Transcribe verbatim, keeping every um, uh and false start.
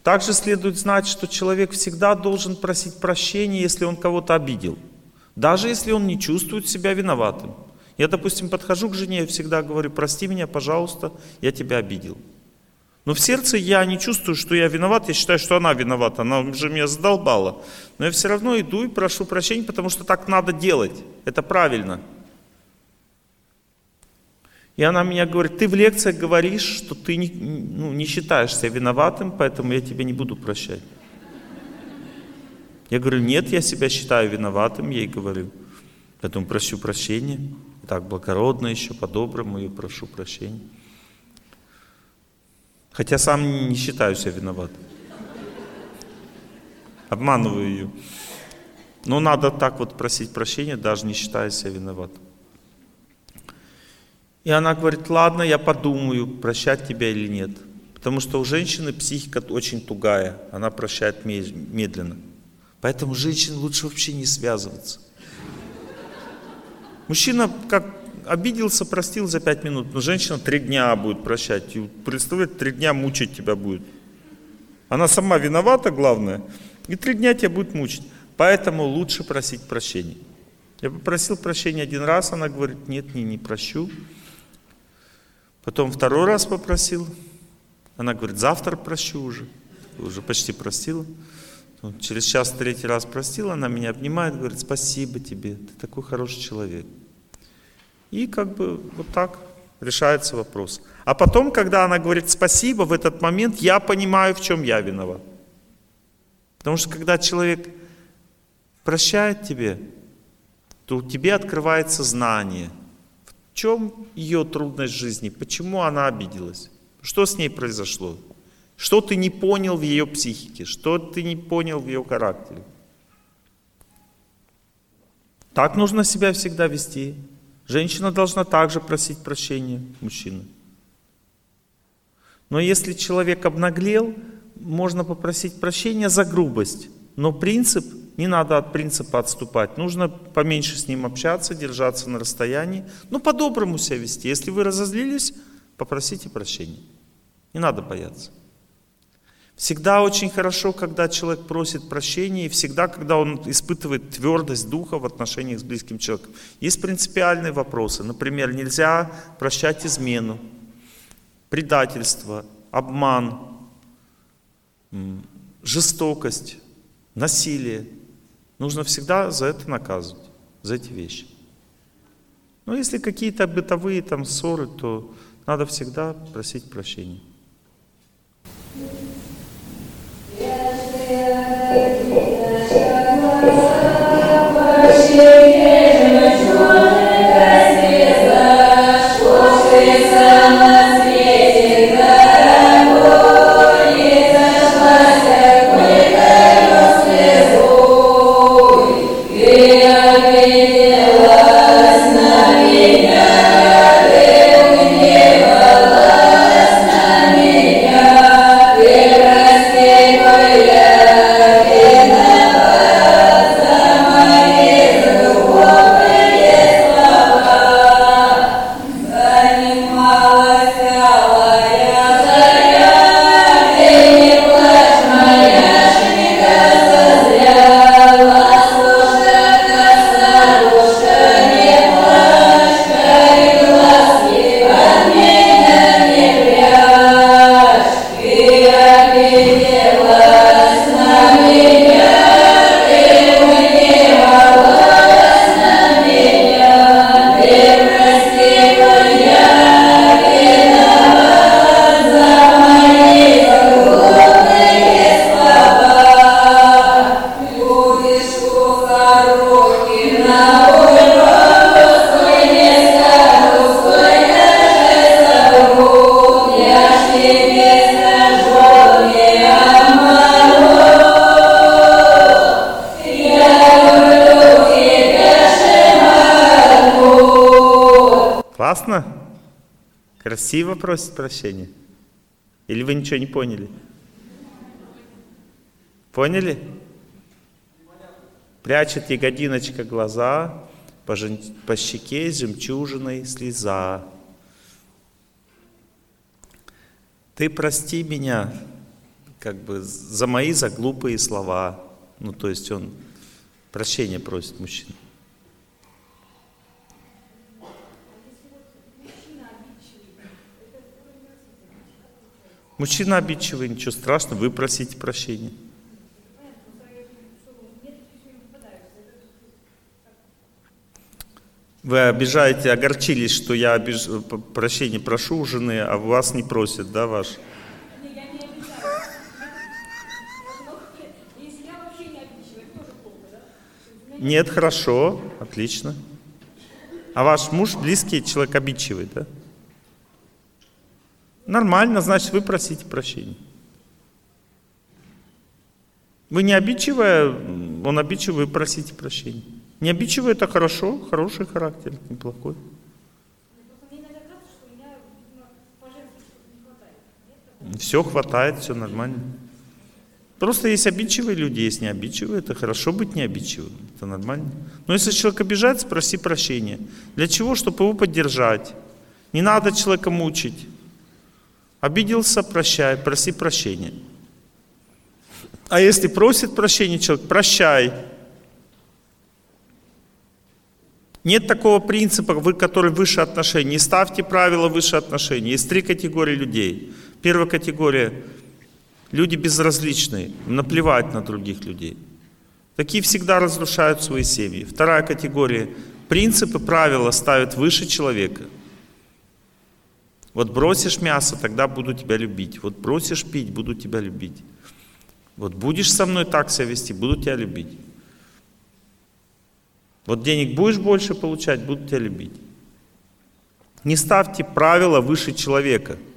Также следует знать, что человек всегда должен просить прощения, если он кого-то обидел. Даже если он не чувствует себя виноватым. Я, допустим, подхожу к жене и всегда говорю: прости меня, пожалуйста, я тебя обидел. Но в сердце я не чувствую, что я виноват, я считаю, что она виновата, она уже меня задолбала. Но я все равно иду и прошу прощения, потому что так надо делать, это правильно. И она мне говорит: ты в лекциях говоришь, что ты не, ну, не считаешь себя виноватым, поэтому я тебя не буду прощать. Я говорю: нет, я себя считаю виноватым, я ей говорю. Поэтому прошу прощения. Так благородно еще, по-доброму я прошу прощения. Хотя сам не считаю себя виноватым. Обманываю ее. Но надо так вот просить прощения, даже не считая себя виноватым. И она говорит: ладно, я подумаю, прощать тебя или нет. Потому что у женщины психика очень тугая, она прощает медленно. Поэтому женщине лучше вообще не связываться. Мужчина как обиделся, простил за пять минут, но женщина три дня будет прощать. И представляете, три дня мучить тебя будет. Она сама виновата, главное, и три дня тебя будет мучить. Поэтому лучше просить прощения. Я попросил прощения один раз, она говорит: нет, не, не прощу. Потом второй раз попросил, она говорит: завтра прощу уже. Уже почти простила. Через час третий раз простила, она меня обнимает, говорит: спасибо тебе, ты такой хороший человек. И как бы вот так решается вопрос. А потом, когда она говорит спасибо, в этот момент я понимаю, в чем я виноват. Потому что когда человек прощает тебе, то у тебя открывается знание. В чем ее трудность жизни, почему она обиделась, что с ней произошло, что ты не понял в ее психике, что ты не понял в ее характере. Так нужно себя всегда вести. Женщина должна также просить прощения мужчины. Но если человек обнаглел, можно попросить прощения за грубость. Но принцип, не надо от принципа отступать. Нужно поменьше с ним общаться, держаться на расстоянии. Ну, по-доброму себя вести. Если вы разозлились, попросите прощения. Не надо бояться. Всегда очень хорошо, когда человек просит прощения, и всегда, когда он испытывает твердость духа в отношениях с близким человеком. Есть принципиальные вопросы. Например, нельзя прощать измену, предательство, обман, жестокость, насилие. Нужно всегда за это наказывать, за эти вещи. Но если какие-то бытовые там ссоры, то надо всегда просить прощения. Классно? Красиво просит прощения? Или вы ничего не поняли? Поняли? Прячет ягодиночка глаза, по, жен... по щеке с жемчужиной слеза. Ты прости меня, как бы за мои, за глупые слова. Ну, то есть он прощения просит мужчина. Мужчина обидчивый, ничего страшного, вы просите прощения. Вы обижаете, огорчились, что я обиж... прощения прошу у жены, а вас не просят, да, ваш? Нет, хорошо, отлично. А ваш муж близкий человек обидчивый, да? Нормально, значит, вы просите прощения. Вы не обидчивая, он обидчивый, вы просите прощения. Не обидчивый — это хорошо, хороший характер, неплохой. Все хватает, все нормально. Просто есть обидчивые люди, есть не обидчивые. Это хорошо быть не обидчивым, это нормально. Но если человек обижается, проси прощения. Для чего? Чтобы его поддержать. Не надо человека мучить. Обиделся — прощай, проси прощения. А если просит прощения человек, прощай. Нет такого принципа, вы, который выше отношений. Не ставьте правила выше отношений. Есть три категории людей. Первая категория — люди безразличные, наплевать на других людей. Такие всегда разрушают свои семьи. Вторая категория — принципы, правила ставят выше человека. Вот бросишь мясо, тогда буду тебя любить. Вот бросишь пить, буду тебя любить. Вот будешь со мной так себя вести, буду тебя любить. Вот денег будешь больше получать, буду тебя любить. Не ставьте правила выше человека.